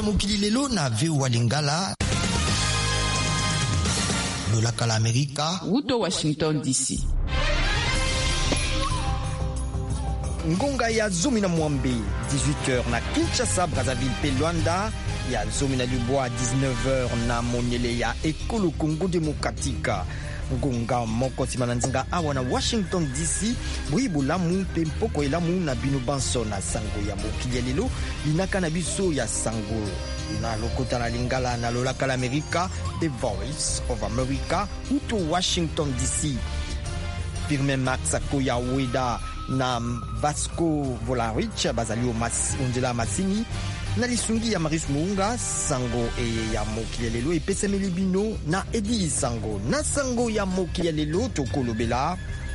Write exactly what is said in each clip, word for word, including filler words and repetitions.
ya mokili lelo na V O A Lingala. Lolaka la Amerika. Uto Washington D C. Ngonga ya zomi na mwambe dix-huit heures na Kinshasa, Brazzaville pe Luanda, ya zomi na Lubwa dix-neuf heures na Monyele ya Ekolo Congo Demokratika. Ngonga moko simana nzinga awa na Washington D C, buibu lamu pe mpoko elamu na bino banso na sango ya mokili lelo linaka na biso ya sango na lokota na Lingala na lolaka la Amerika, The Voice of America, uto Washington D C. Firme Max Akoya Weda na Vasco Volarich bazali mas, Undela Masini na lisungi ya Maris Muunga sango e ya mokili lelo epesemeli bino na Edi Sango na sango ya mokili lelo tokolobela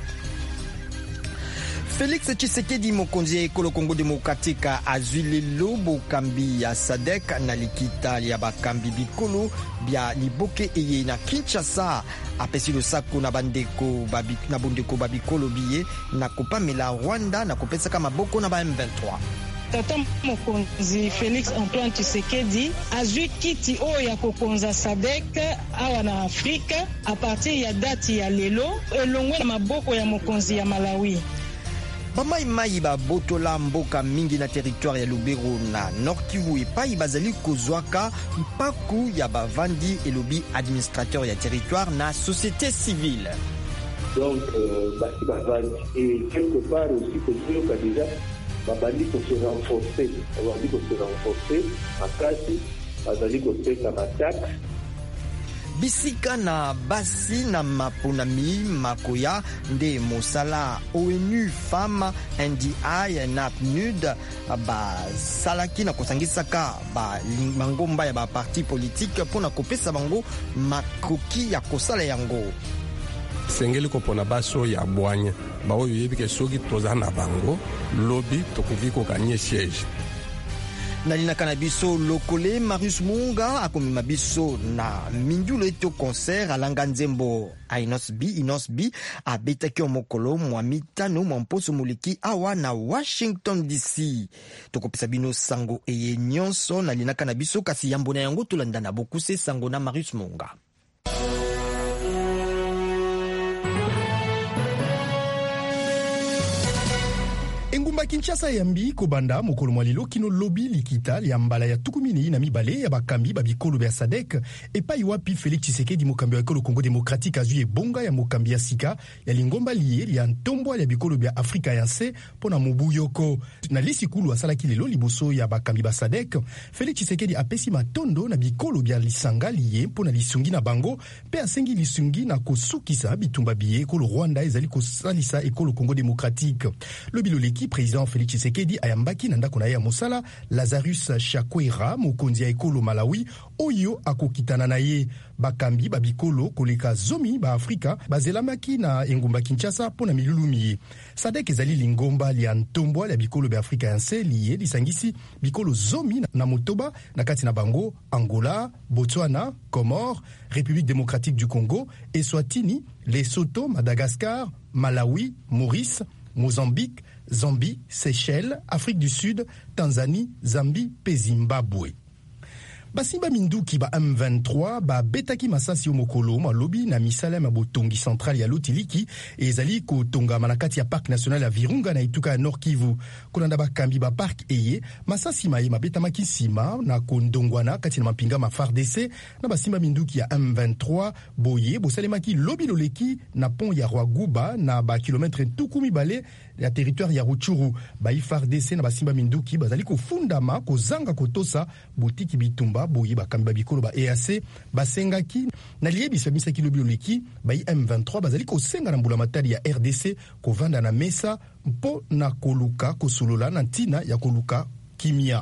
Félix Tshisekedi mokonzi ya ekolo Congo Demokratika azwi lelo bokambi ya Sadek na likita ya bakambi bikolo bya liboke eye na Kinshasa apesi losako na bandeko babi, na bondeko babikolo biye na kopamela Rwanda na kopesaka maboko na ba M vingt-trois. Tata mokonzi Félix Antoine Tshisekedi azwi kiti oyo ya kokonza Sadek awa na Afrika a partir ya dati ya lelo elongwe na maboko ya mokonzi ya Malawi. Bamaimai babotola mboka mingi na territoire ya Lubero na Nord Kivu epai bazali kozwaka mpaku ya bavandi elobi administrateur ya territoire na société civile. Donc euh, basi bavandi et quelque part aussi que Dieu déjà babandi ko se renforcer, babandi ko se renforcer makasi bazali ko pesa matak. Bisika na basi na maponami makoya nde mosala O N U Femme N D I na P N U D ba salaki na kosangisaka ba mangomba ya ba parti politique pona kopesa bango makoki ya kosala yango. Sengeli kopona baso ya bwanya ba oyo yebike soki tozana bango lobby tokuviko kanye siège. Nalinaka na biso lokole Marius Munga akomima biso na mindulo eto concert alanga nzembo Inos B Inos B abetaki omokolo mwa mitano mwa mposo moleki awa na Washington D C. Tokopesa bino sango eye nyonso nalinaka na biso kasi yambo na yango tolanda na bokuse sango na Marius Munga. Engumba Kinshasa yambi kobanda mokolo mwalilo kino lobi likita ya mbala ya tukumini na mibale ya bakambi babikolo ya Sadek epai wapi Félix Tshisekedi mokambi wa ekolo Congo Demokratika azwi ebonga ya mokambi ya sika ya lingomba liye ya ntombwa ya bikolo ya Afrika ya nse pona mobu yoko na lisikulu asalaki lelo liboso ya bakambi ba Sadek. Félix Tshisekedi apesi matondo na bikolo ya lisanga liye pona lisungi na bango pe asengi lisungi na kosukisa bitumba biye ekolo Rwanda ezali kosalisa ekolo Congo Demokratika. Lobilo leki président Félix Tshisekedi ayambaki na ndako na ya mosala Lazarus Chakwera mokonzi ya ekolo Malawi oyo akokitana na ye bakambi babikolo koleka zomi ba Afrika bazelamaki na engumba Kinshasa pona milulumi. Sadek ezali lingomba lia ntombwa ya bikolo ba Afrika yanse liye lisangisi bikolo zomi na motoba na kati na bango Angola, Botswana, Comores, République démocratique du Congo, Eswatini, Lesotho, Madagascar, Malawi, Maurice, Mozambique, Zambie, Seychelles, Afrique du Sud, Tanzanie, Zambie, pe Zimbabwe. Basimba minduki ba M vingt-trois ba betaki masasi omokolo malobi na misala ya botongi central ya Lotiliki ezali ko tonga manakati ya parc national ya Virunga na ituka ya Nord Kivu. Konanda bakambi ba parc eye masasi maye mabeta makisima na kondongwana kati na mapinga ma F A R D C na basimba minduki ya M vingt-trois boye bosalemaki lobi loleki na pont ya Rwaguba na ba kilometre tukumi bale ya territoire ya Rutshuru. Ba F A R D C na basimba minduki bazali ko fundama ko zanga kotosa botiki bitumba boye bakambi babikolo ba E A C basengaki na liebisa misaki lobi loleki ba M vingt-trois bazali ko senga na mbula matari ya R D C ko vanda na mesa mpo na koluka kosolola na ntina ya koluka kimia.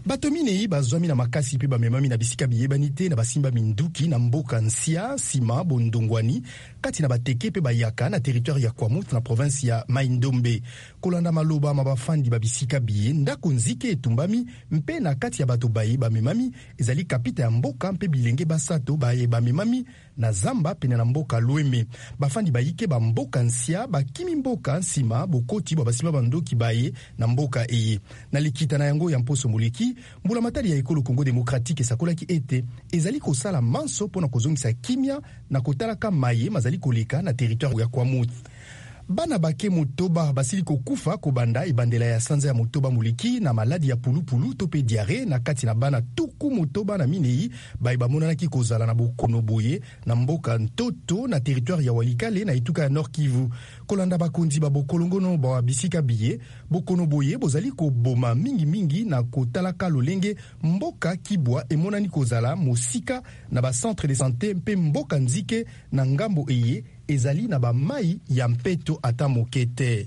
bato minei bazwami na makasi mpe bamemami na bisika biyebani te na basimba minduki na mboka nsia nsima bondongwani kati na bateke mpe bayaka na territoire ya Kwamouth na province ya Mai-Ndombe. Kolanda maloba ma bafandi babisika biye ndako nzike etumbami mpe na kati ya bato baye bamemami ezali kapita ya mboka mpe bilenge basato baye bamemami na zamba pene na mboka Lweme. Bafandi bayike ba mboka nsia bakimi mboka nsima bokoti ba basimba bandoki baye na mboka eye. Na likita na yango ya mposo moleki mbula matari ya ekolo Congo Démocratique esakolaki ete ezali kosala manso pona kozongisa kimia na kotalaka maye mazali koleka na territoire ya Kwamouth. Bana bake motoba basili kokufa kobanda ebandela ya sanza ya motoba moleki na maladi ya pulupulu to pe diare na kati na bana tuku motoba na minei baye bamonanaki kozala na bokono boye na mboka Ntoto na territoire ya Walikale na etuka ya Nord Kivu. Kolanda bakonzi ba bokolongono ba bisika biye bokono boye bozali koboma mingi mingi na kotalaka lolenge mboka Kibwa emonani kozala mosika na ba centre de santé mpe mboka nzike na ngambo eye ezali na ba mai ya mpeto ata mokete.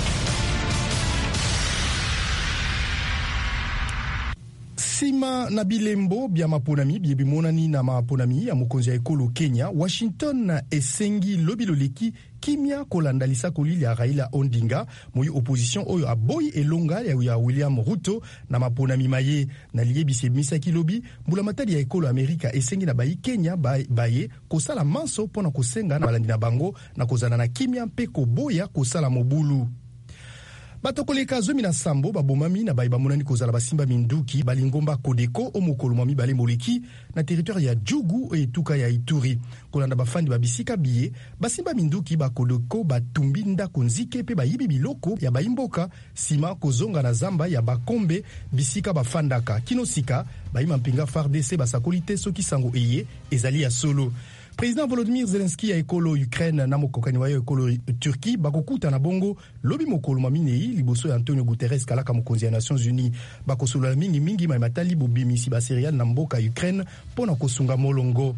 Sima na bilembo bya maponami bye bimonani na maponami ya mokonzi ya ekolo Kenya, Washington na esengi lobi loleki kimia kolanda lisakoli ya Raila Odinga moyi opposition oyo aboyi elonga ya William Ruto na maponami maye na liebisi misaki lobi mbula matali ya ekolo Amerika esengi na bayi Kenya baye kosala manso pona kosenga na balandi na bango na kozana na kimia mpe koboya kosala mobulu. Bato koleka zomi na sambo babomami na baye bamonani kozala basimba minduki balingomba Kodeko omokolo mami bale moleki na territoire ya Djugu etuka ya Ituri. Kolanda bafandi babisika biye basimba minduki ba Kodeko batumbi ndako nzike pe bayibi biloko ya bayimboka sima kozonga na zamba ya bakombe bisika bafandaka kinosika bayima mpinga F A R D C basakolite soki sango eye ezali ya solo. Président Volodymyr Zelensky ya ekolo Ukraine na mokokani wa ekolo Turquie bakokuta na bongo lobi mokolo maminei liboso ya Antonio Guterres kalaka mokonzi ya Nations Unies bakosolola mingi mingi ma matali bobimisi ba serial na mboka Ukraine pona kosunga molongo.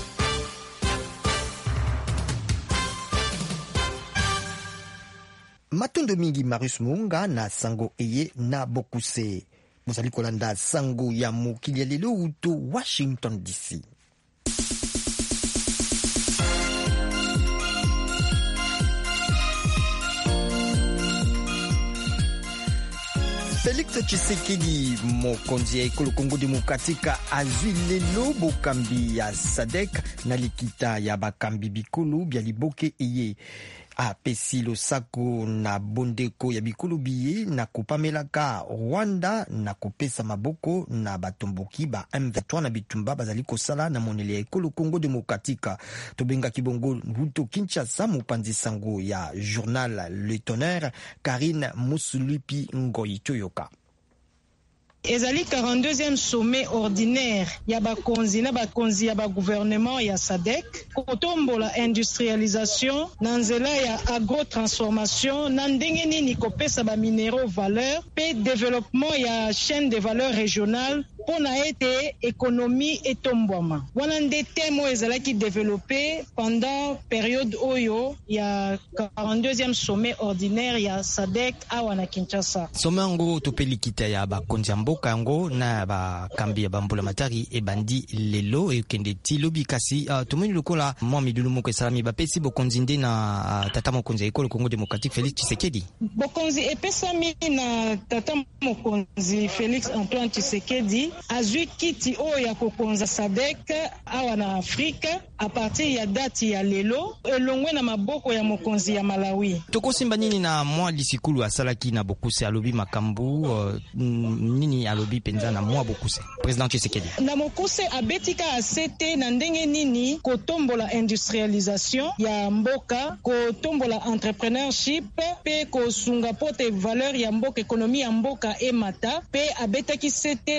Matondo mingi Marius Munga na sango eye na bokuse. Mozali kolanda sango ya mokili ya lelo uto Washington D C. Félix Tshisekedi mokonzi ya ekolo Congo Démocratique azwi lelo bokambi ya S A D C na likita ya bakambi bikulu bya liboke eye apesi losako na bondeko ya bikulu biye na kopamelaka Rwanda na kopesa maboko na batomboki ba M vingt-trois na bitumba bazali kosala na monele ya ekolo Congo Démocratique. Tobenga kibongo Ruto Kinshasa mopanzi sango ya journal Le Tonnerre Karine Musulupi Ngoyi Toyoka. Ezali quarante-deuxième sommet ordinaire ya bakonzi na bakonzi ya ba gouvernement ya S A D C kotombola industrialisation na nzela ya agrotransformation na ndenge nini kopesa ba minéraux valeur pe développement ya chaîne de valeur régionale pona ete économie etombwama. Wana nde temo ezalaki développé pendant période oyo ya quarante-deuxième sommet ordinaire ya S A D C awa na Kinshasa. Sommet ngo topelikita ya bakonzi mboka yango na bakambi ya bambula matari ebandi lelo ekende ti lobi kasi uh, tomoni lokola mwa midulu moko esalami bapesi bokonzi nde na uh, tata mokonzi ya ekolo Congo Démocratique Félix Tshisekedi. Bokonzi epesami na tata mokonzi Félix Antoine Tshisekedi azwi kiti oyo ya kokonza S A D C awa na Afrika a partir ya dati ya lelo elongwe na maboko ya mokonzi ya Malawi. Tokosimba nini na mwa lisikulu asalaki na bokuse alobi makambu uh, nini alobi penza na mwa bokuse Président Tshisekedi na mokuse abetika asete na ndenge nini kotombola industrialisation ya mboka kotombola entrepreneurship pe kosunga pote valeur ya mboka ekonomi ya mboka emata pe abetaki sete na ndenge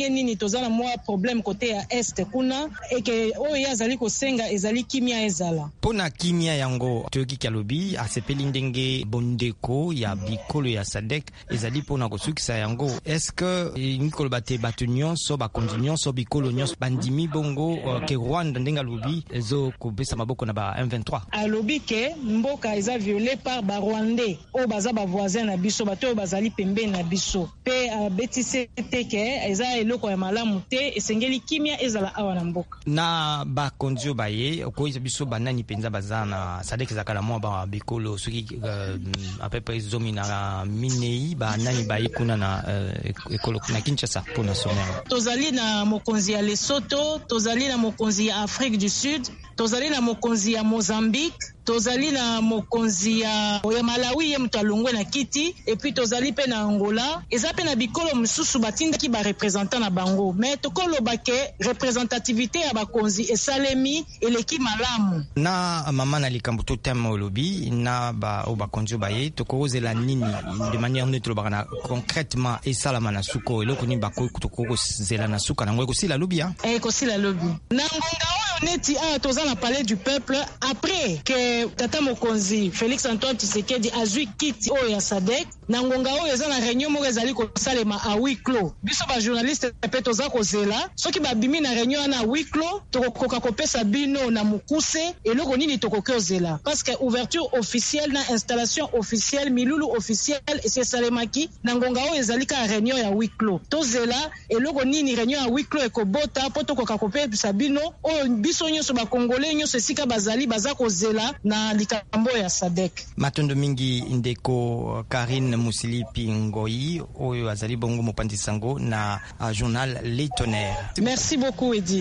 ndenge nini tozana mwa problème côté ya est kuna eke oyo azali kosenga ezali kimia ezala pona kimia yango toyoki kalobi asepeli ndenge bondeko ya bikolo ya sadek ezali pona kosukisa yango est-ce que nikolo bate bato nyonso bakonzi nyonso bikolo nyonso bandimi bongo uh, ke Rwanda ndenge alobi ezo kopesa maboko na ba M vingt-trois alobi ke mboka eza violé par ba Rwandais o baza ba voisin na biso bato bazali pembe na biso pe abetise teke eza eloko ya malamu te esengeli kimia ezala awa na mboka na bakonzi baye okoyisa biso banani penza bazana sadek zakala mwa ba bikolo soki uh, à peu près zomi na minei banani baye kuna na uh, ekolo na Kinshasa pona somero tozali na mokonzi ya Lesotho tozali na mokonzi ya Afrique du Sud tozali na mokonzi ya Mozambique tozali na mokonzi ya ya Malawi ye mutu alongwe na kiti et puis tozali pe na Angola eza pe na bikolo mususu batindaki ba représentant na bango mais tokoloba ke représentativité ya bakonzi esalemi eleki malamu na mama na likambo to tema olobi na ba o bakonzi baye tokozela nini de manière neutre bana concrètement esalama na suko eloko ni bako tokozela na suka nango ekosila lobi ya eh ekosila lobi na ngonga oyo neti a tozala parler du peuple après que tata mokonzi Félix Antoine Tshisekedi azui kiti oyo ya Sadek na ngonga oyo eza na réunion moko ezali kosalema a huis clos biso ba journaliste pe toza kozela soki babimi na réunion na huis clos tokokoka kopesa bino na mukuse eloko nini tokoki ozela parce que ouverture officielle na installation officielle milulu officielle esesalemaki na ngonga oyo ezali ka réunion ya huis clos tozela eloko nini réunion ya huis clos ekobota po tokoka kopesa bino oyo biso nyonso ba congolais nyonso esika bazali baza kozela na likambo ya Sadek matondo mingi ndeko Karine Musilipi Ngoi oyo azali bongo mopandi sango na uh, journal Les Tonnerres. Merci beaucoup Edi.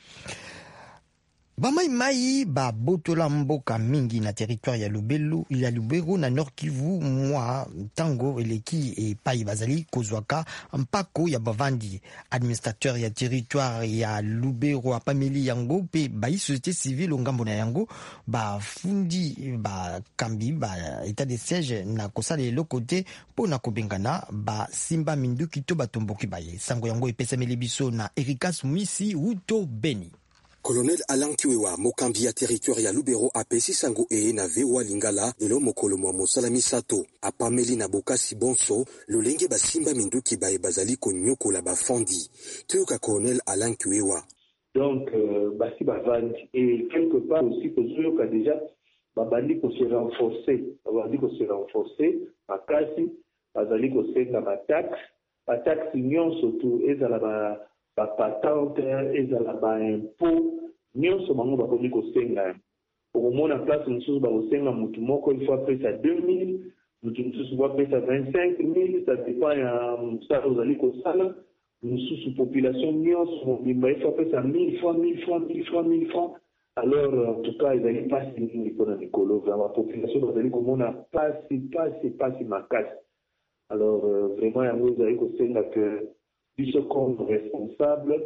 Bamai mai ba botola mboka mingi na territoire ya Lubelu ya Lubero na Nord Kivu mwa tango eleki e pai bazali kozwaka mpako ya bavandi administrateur ya territoire ya Lubero apameli yango pe ba société civile ngambo na yango ba fundi ba kambi ba état de siège na kosala le côté pona kobengana ba simba minduki to batomboki baye sango yango epesameli biso na Erika Sumisi Uto Beni. Colonel Alain Kiwewa mokambi ya territoire ya Lubero apesi sango e na vewa lingala lelo mokolo mwa mosala misato apameli na bokasi bonso lolenge basimba minduki bae bazali konyoko la bafandi tuyoka Colonel Alain Kiwewa donc euh, basi bavandi et quelque part aussi que tuyoka déjà babandi ko se renforcer babandi ko se renforcer makasi bazali ko senga ba taxe ba taxe nyonso tu ezala ba ba patente ezala ba impôt nyonso bango bakomi kosenga okomona place mosusu bakosenga mutu moko il faut apesa deux mille mutu mosusu bapesa vingt-cinq mille ça dépend ya mosala ozali kosala mosusu population nyonso mobimba il faut apesa mille francs mille francs mille francs mille francs alors en tout cas ezali pasi mingi mpona mikolo vraiment population bazali komona pasi pasi pasi makasi alors euh, vraiment yango ezali kosenga que biso comme responsable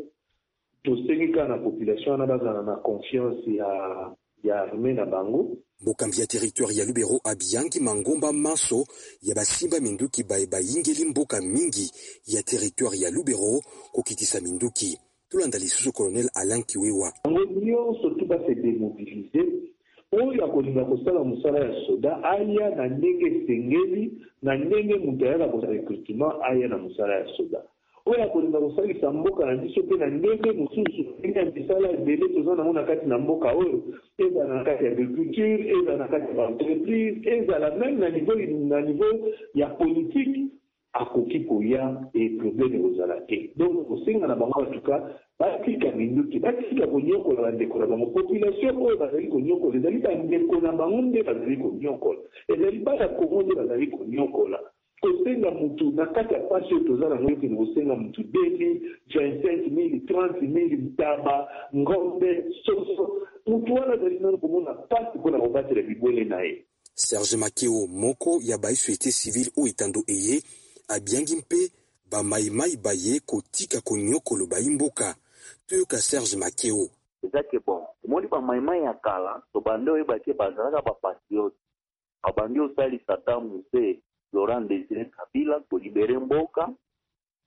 tosenga na population na bazana na confiance ya ya armée na bango mokambi ya territoire ya Lubero abiyangi mangomba maso ya basimba minduki bae bayingeli mboka mingi ya territoire ya Lubero kokitisa minduki tulanda lisusu Colonel Alain Kiwewa nyonso tu ba se démobiliser oyo akolinga kosala musala ya soda aya na ndenge sengeli na ndenge mutayala ko recrutement aya na musala ya soda oya kolinga kosalisa mboka na biso pe na ndenge mosusu ndenge ya misala ebele toza nango na kati na mboka oyo ezala na kati ya agriculture ezala na kati ya baentreprise ezala même na niveau na niveau ya politique akoki koya e problème kozala te donc kosenga na bango batuka batika minduki batika konyokola bandeko na bango population oyo bazali konyokola ezali bandeko na bango nde bazali konyokola ezali bana kongo nde bazali konyokola kosenga mutu na kati ya pasi oyo toza nango yoki kosenga mutu deux mille vingt-cinq mille trente mille mtaba ngombe soso mutu wana azali nano komona pasi mpona kobatela bibwele na ye Serge Makeo moko ya ba société civile oyo itando eye abiyangi mpe bamaimai baye kotika konyokolo bayimboka tuyoka Serge Makeo ezake bon omoni bamaimai ya kala tobande oyo bakie bazalaka bapatriote abandi osalisa ta muse Laurent Désiré Kabila kolibere mboka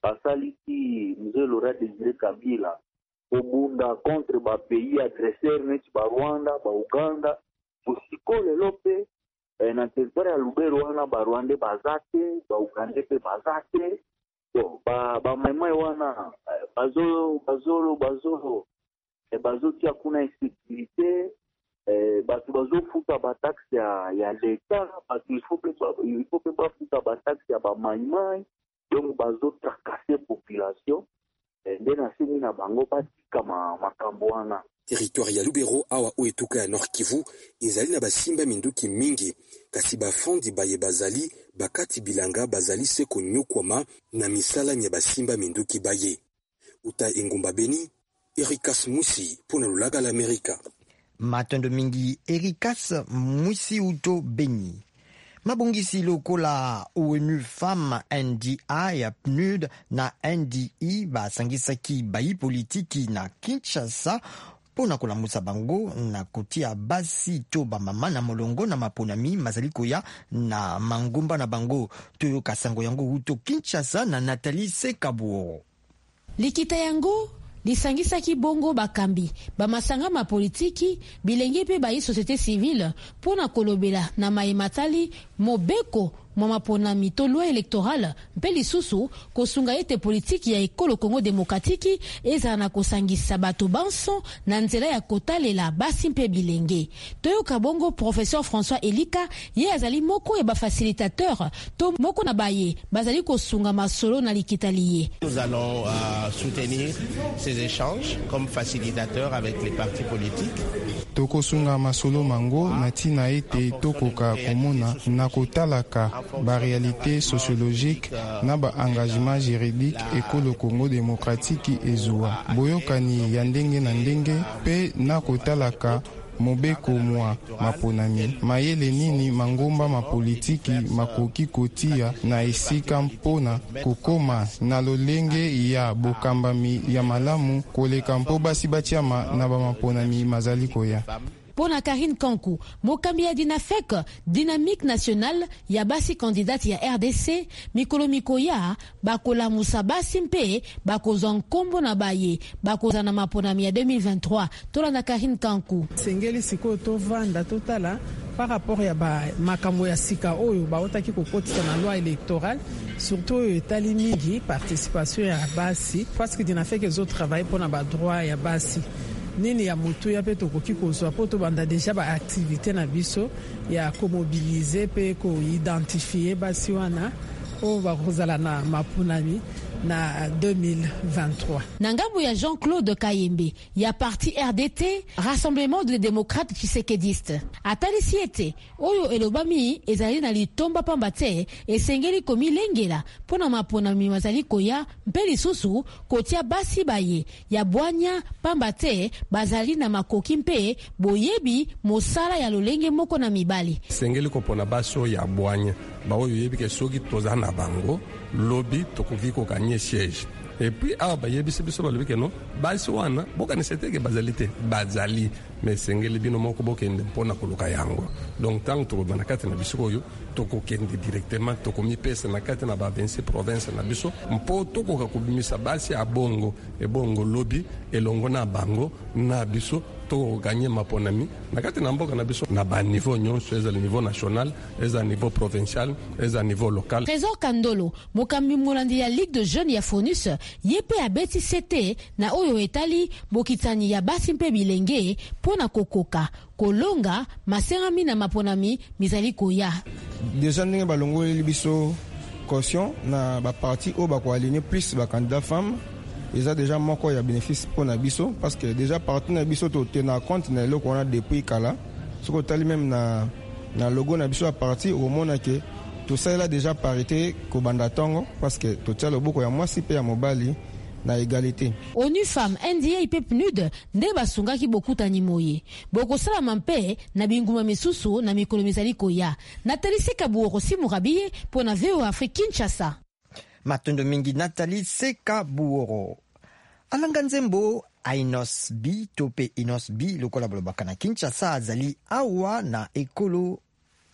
basaliki mzee Laurent Désiré Kabila obunda contre ba pays agresseur neti ba Rwanda ba Uganda usiko lelo pe eh, na territoire ya Lubero wana ba Rwanda bazate ba Uganda pe bazate so ba ba maimai wana eh, bazolo bazolo bazolo eh, bazoti hakuna insécurité eh, batu bazofuta ba taxe ya ya l'État parce qu'il faut que il faut que ba futa ba taxe ya ba maimai donc bazo tracasser population nde nasili na bango batika makambo wana. Territoire ya Lubero awa oetuka ya Nord Kivu ezali na basimba minduki mingi kasi bafondi baye bazali bakati bilanga bazali se konyokwama na misala ya basimba minduki baye. Uta Engumba Beni, Erikas Musi pona lulaga la Amerika. Matondo mingi Erikas Musi uto Beni. Mabongisi lokola O N U Femmes N D I ya P N U D na N D I basangisaki bayi politiki na Kinshasa pona kolamusa bango na kotia basi to bamama na molongo na maponami mazali koya na mangumba na bango toyoka sango yango uto Kinshasa na Nathalie Sekabuo. Likita yango lisangisaki bongo bakambi bamasanga ma politiki bilenge pe bayi société civile pona kolobela na maimatali mobeko mama pona mito loi électorale mpe lisusu kosunga ete politiki ya ekolo Congo démocratique ezala na kosangisa bato banso na nzela ya kotalela basi mpe bilenge. Toyoka bongo professeur François Elika ye azali moko ya bafacilitateur to moko na baye bazali kosunga masolo na likitaliye. Nous allons euh, soutenir ces échanges comme facilitateur avec les partis politiques. Tokosunga masolo mango na tina ete tokoka komona na kotalaka ba réalité sociologique na ba engagement juridique ekolo Congo démocratique ezwa boyokani ya ndenge na ndenge pe na kotalaka mobeko mwa maponami mayele nini mangomba mapolitiki makoki kotia na esika mpona kokoma na lolenge ya bokambami ya malamu koleka mpo basi batiama na bamaponami mazali koya. Pona Karine Kankou, mokambi ya Dinafek, Dynamique Nationale, ya basi kandidate ya R D C, mikolo mikoya, bakola musa basi mpe, bakoza nkombo na baye, bakoza na maponami ya deux mille vingt-trois, tola na Karine Kankou. Sengeli siko to vanda totala, par rapport ya ba makambo ya sika oyo, ba otaki kokotisa na loi électorale, surtout etali mingi, participation ya basi, parce que Dinafek ezo travaille pona ba droit ya basi. Nini ya mutu ya pe tokoki kozwa po to banda deja ba activité na biso ya ko mobiliser pe ko identifier basi wana o ba kozala na mapunami na deux mille vingt-trois. Nangambo ya Jean-Claude Kayembe ya parti R D T, Rassemblement des démocrates tshisekidistes. Atali siete oyo elobami ezali na litomba pamba te esengeli komi lengela pona maponami mazali koya mpe lisusu kotia basi baye ya bwanya pamba te bazali na makoki mpe boyebi mosala ya lolenge moko na mibali. Sengeli kopona baso ya bwanya ba oyo yebi ke soki toza na bango lobby tokoki kokanye siège. Et puis ah ba yebi biso balobi ke no basi wana boka ni seteke bazali te bazali mais sengeli bino moko bokende mpona koluka yango. Donc tant to bana kati na biso koyo toko kende directement toko mi pesa na kati na ba vingt-six provinces na biso mpo toko ka kubimisa basi a bongo e bongo lobby elongo na bango na biso to gagner maponami na kati na mboka na biso na ba niveau nyonso eza le niveau national eza niveau provincial eza niveau local. Trésor Kandolo mokambi molandi ya Ligue de Jeunes ya Fonus yepe abeti sete na oyo etali bokitani ya basi mpe bilenge pona kokoka kolonga maserami na maponami mizali koya. Déjà ndenge balongo libiso caution na ba parti o ba ko aligner plus ba candidat femme. Ils ont déjà moko ya bénéfice pour na biso parce que déjà partout na biso to tenir compte na lo qu'on a depuis kala ce ko tali même na na logo na biso à partir au monde que tout ça là déjà parité ko banda tongo parce que to talo boko ya mwasi pe ya mobali na égalité. O N U Femmes N D I pe P N U D nde basungaki bokutani moye boko sala mampe na binguma misusu na mikolo mizali koya Nathalie Sekabuo Simurabiye pour na V O Afrique Kinshasa. Matondo mingi Nathalie Sekabuo. Alanga nzembo Ainos B tope Inos B lokola bolobaka na Kinshasa azali awa na ekolo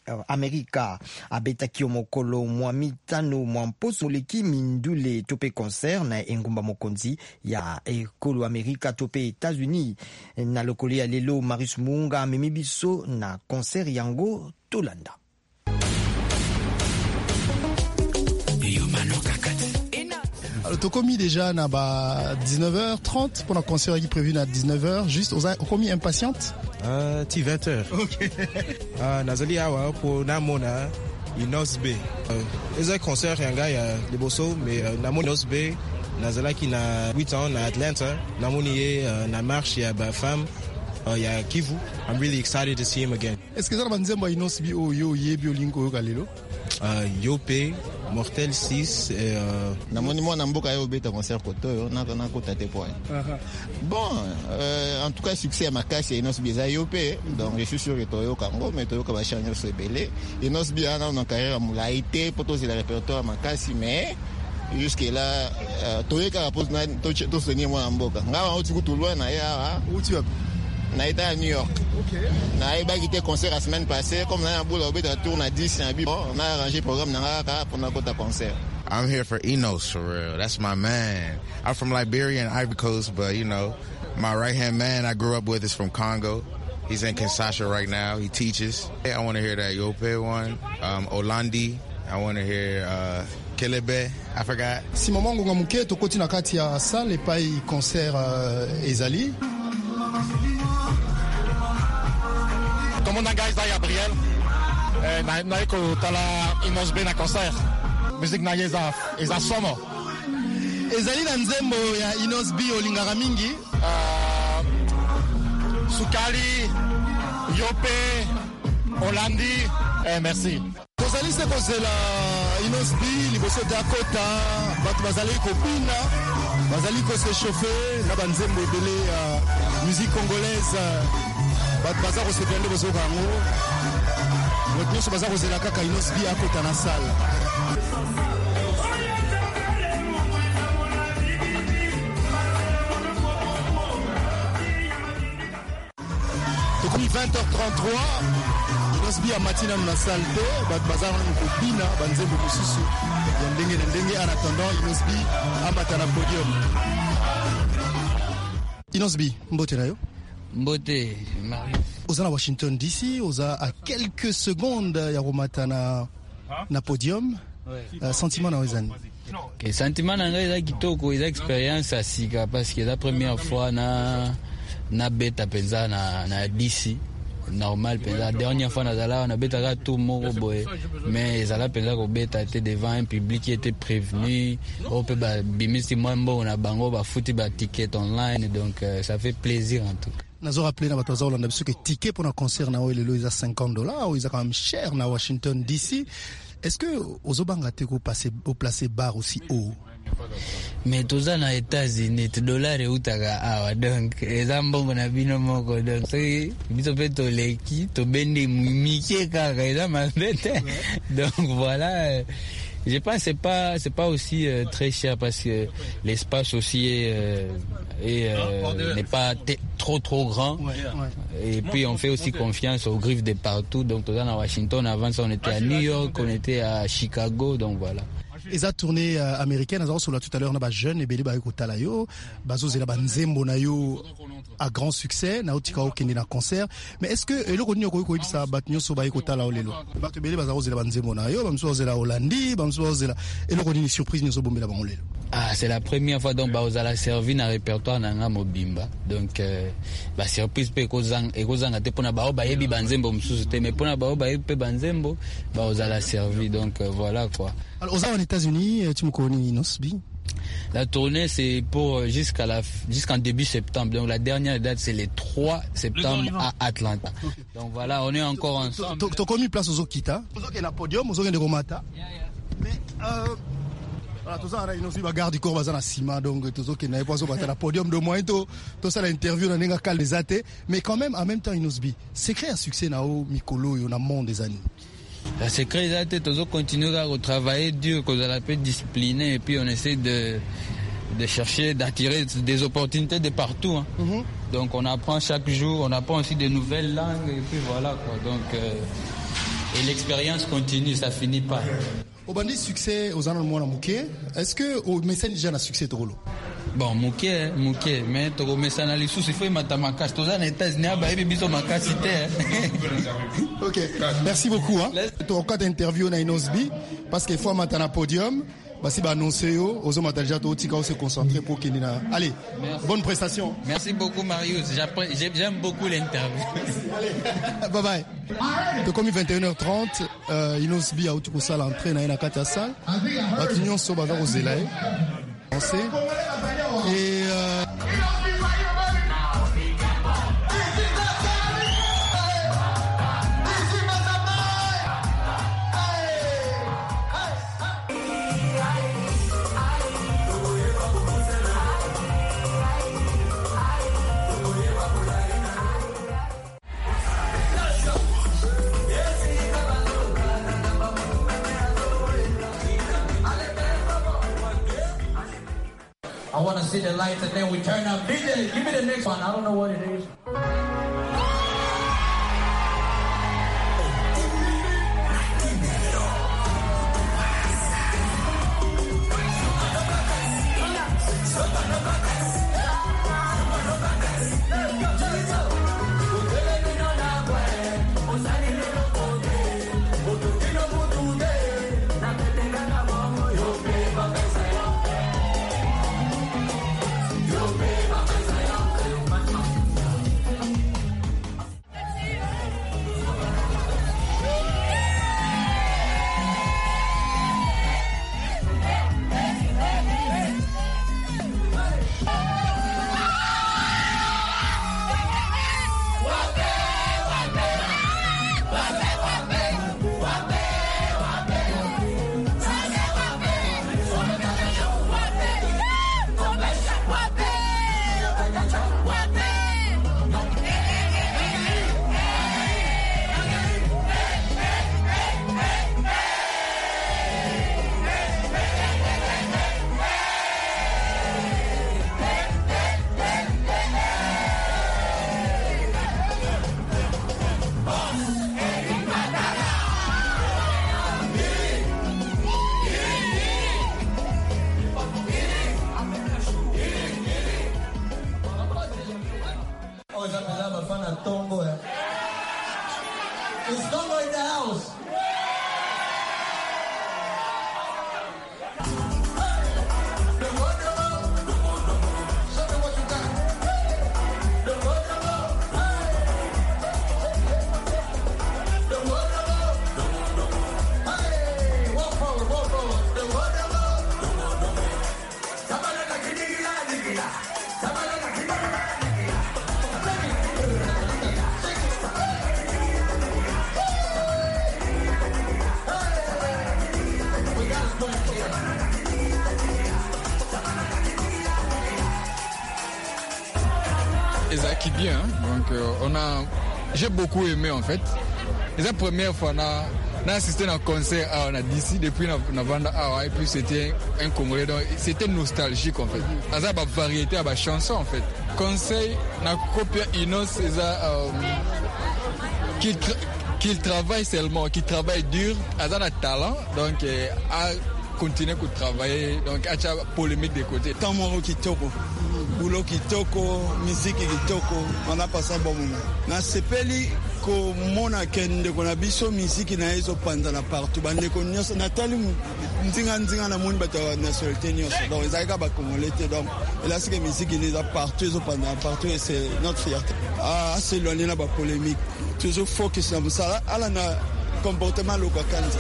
uh, Amerika abetaki mokolo mwa mitano mwa mposo moleki mindule tope concert na engumba mokonzi ya ekolo Amerika tope États-Unis na lokolo ya lelo. Marius Munga amemi biso na concert yango tolanda. Tokomi déjà na ba dix-neuf heures trente pour le concert qui est prévu à dix-neuf heures. Juste, on a commis impatiente? Euh, ti vingt heures. Ok. Ah, nazali awa pour namona Inos Bay. Euh, concert yanga ya liboso mais namona Inos Bay nazala ki na huit ans na Atlanta. Namoni ye na marche ya ba femme uh, ya Kivu. I'm really excited to see him again. Est-ce que ça va nzembo Inos Bay o yo yebi olingo yo kalelo? Uh, Yope Mortel six et euh namoni mwana mboka yo beta concert koto na na kota te point. Bon euh, en tout cas succès à makasi Inos Biza Yope donc je suis sûr que Toyo Kango mais Toyo ka ba chanyo se belé Inos Biza na na carrière mulaité pour tous les répertoires makasi mais jusque là euh, Toyo ka pose na to to seni mwana mboka ngaba oti kutulwa na ya oti na été à New York. OK. Na iba quitté concert la semaine passée comme na boule au beta tourne à dix na bi. On a arrangé programme na ka pour na kota concert. I'm here for Enos for real. That's my man. I'm from Liberia and Ivory Coast, but you know, my right-hand man I grew up with is from Congo. He's in Kinshasa right now. He teaches. I want to hear that Yope one. Um, Olandi. I want to hear uh, Kelebe. I forgot. Si moment ngonga muke to koti na kati ya salle epai concert uh, ezali. Komona guys da Gabriel eh, na na iko tala Inos Bay na concert musique na yeza eza somo ezali na nzembo ya Inos Bay olingaka mingi uh, Sukali Yope Olandi eh, merci tozali se kozela Inos Bay liboso te akota bato bazali kobina bazali kosechauffe na banzembo ebele ya musique congolaise bato baza kosepende bozoka yango moto nyonso baza kozela kaka Inos Bay akota na salle. Tokomi vingt heures trente-trois Inos Bay amatina na salle te bato baza kobina banzembo mosusu ya ndenge na ndenge en attendant Inos Bay amata na podium. Inos Bay mbote na yo Mbote, Marius. Oza na Washington D C, oza à quelques secondes ya komata na na podium. Ouais. Uh, sentiment na wezani. Okay, sentiment na ngai eza kitoko, eza expérience asika parce que la première fois na na beta penza na na D C. Normal penza la dernière fois nazala na beta ka tout moko boy mais ezala penza ko beta était devant un public qui était prévenu on peut ba bimisi mwambo na bango ba futi ba ticket online donc euh, ça fait plaisir en tout cas. Nazo rappelé na bato bazolanda biso que ticket pour un concert na lelo eza cinquante dollars ou eza quand même cher na Washington D C. Est-ce que ozobanga te ko passer au placer bar aussi haut? Mais toza na États-Unis te dollar eutaka awa donc eza mbongo na bino moko donc soki biso pe toleki tobende mike kaka eza mabete donc voilà. Je pense que c'est pas c'est pas aussi euh, très cher parce que l'espace aussi est, euh, est euh, n'est pas t- trop trop grand et puis on fait aussi confiance aux griffes de partout donc on est à Washington avant ça on était à New York on était à Chicago donc voilà. Eza tournée euh, américaine azaro sur la tout à l'heure na ba jeune ebele ba ekotala yo bazozela banzembo na yo à grand succès na otika okende na concert mais est-ce que eloko nini okoki koyebisa bato nyonso ba ekotala o lelo bato ebele bazozela banzembo na yo bamso bazela Holandi bamso bazela eloko nini surprise nyonso bombela bango lelo? Ah, c'est la première fois donc bah aux ala servi na répertoire na nga mobimba donc euh, ba surprise pe kozang e kozanga te pona ba ba yebi banzembo msusu te mais pona ba ba yebi pe banzembo ba aux ala servi donc euh, voilà quoi. Alors aux États-Unis tu me connais Inos Bay? La tournée c'est pour jusqu'à la jusqu'en début septembre donc la dernière date c'est le trois septembre à Atlanta. Okay. Donc voilà on est encore ensemble. Tu as connu place aux Okita, aux Okita na podium, aux Okita de Romata. Mais euh voilà, tout ça, il nous dit bagarre du corps bazar na ciment donc tout ça qui n'a pas sur le podium de moins tout tout ça l'interview na nenga kal des athées mais quand même en même temps Inos Bay secret à succès na o mikolo yo na monde des années. La secret des athées tout ça continue à travailler dur que la peu discipliné et puis on essaie de de chercher d'attirer des opportunités de partout hein. Mm-hmm. Donc on apprend chaque jour on apprend aussi de nouvelles langues et puis voilà quoi donc euh, et l'expérience continue, ça finit pas. Au bandit succès aux années de Mouké, est-ce que au message déjà un succès trop long? Bon, Mouké, Mouké, mais tu remets ça dans les sous, il faut y mettre ma casse. Tu as un États-Unis, bah, il y a ma casse. Ok, merci beaucoup. Hein. Tu as encore interview dans Inosbi, parce qu'il faut mettre un podium. Bah, si bah annoncer yo, aux hommes déjà tout se concentrer pour qu'il n'a. Allez, merci. Bonne prestation. Merci beaucoup Marius, j'aime beaucoup l'interview. Allez, bye bye. De comme vingt et une heures trente, euh, Inosbi a outu ça l'entrée dans une carte salle. Batinion so bava aux élèves. Et euh, I want to see the lights and then we turn up. D J, give me the next one. I don't know what it is. Qui bien, hein? Donc euh, on a, j'ai beaucoup aimé en fait. C'est la première fois na na assisté à un concert on a d'ici depuis na vanda et puis c'était un Congolais donc c'était nostalgique en fait. Ça a variété à la chanson en fait. Conseil na copia Inos c'est euh, qu'il tra qu'il travaille seulement, qu'il travaille dur, a un talent donc euh, à continuer à travailler donc à la polémique des côtés. Tamoro Kitoko. Boulot kitoko, musique kitoko, on a passé un bon moment. Na sepeli ko mona kende ko na biso musique na ezo pandana partout. Bande ko nyos na tali nzinga nzinga na moni bata nationalité nyos. Donc ils aika ba congolais donc là c'est que musique ni za partout ezo pandana partout et c'est notre fierté. Ah c'est loin na ba polémique. Toujours focus sur ça ala na comportement local kanza.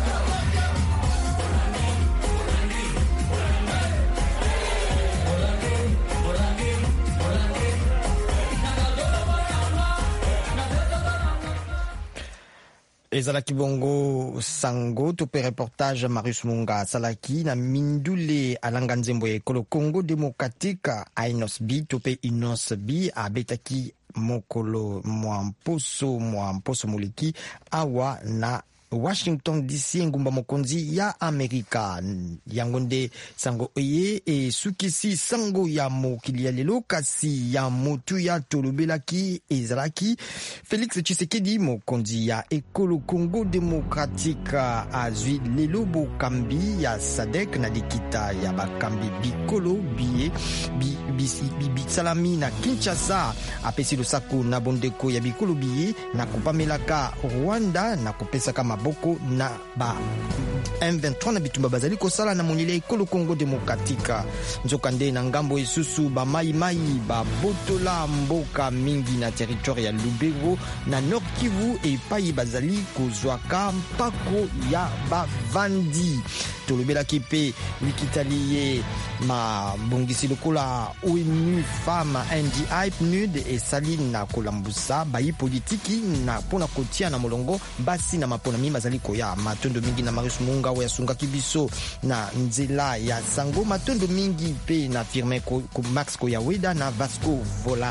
ezalaki bongo sango tope reportage Marius Munga salaki na mindule alanga nzembo ya ekolo Congo Démocratique a Inosbi tope Inosbi abetaki mokolo mwa mposo mwa mposo moleki awa na Washington D C ngumba mokonzi ya Amerika. Yango nde sango eye e sukisi sango ya mokili ya lelo kasi ya motu ya tolobelaki ezalaki Félix Tshisekedi mokonzi ya ekolo Congo Démocratique azwi lelo bokambi ya Sadek na likita ya bakambi bikolo biye bisalami na Kinshasa apesi losako na bondeko ya bikolo biye na kupamelaka Rwanda na kupesaka maboko na ba M vingt-trois na bitumba bazali kosala na monile ekolo Congo Démocratique. Nzokande na ngambo esusu ba mai mai ba botola mboka mingi na territoire ya Lubero na Nord Kivu epai bazali kozwaka mpako ya bavandi. Tolobelaki pe likitaliye ma bongisi lokola O N U Femme N D I P N U D esali na kolambusa bayi politiki na pona kotia na molongo basi na mapona mi bazali koya matondo mingi na Marius Munga wa yasunga kibiso na nzela ya sango matondo mingi pe na firme ko Max Koyaweda na Vasco Vola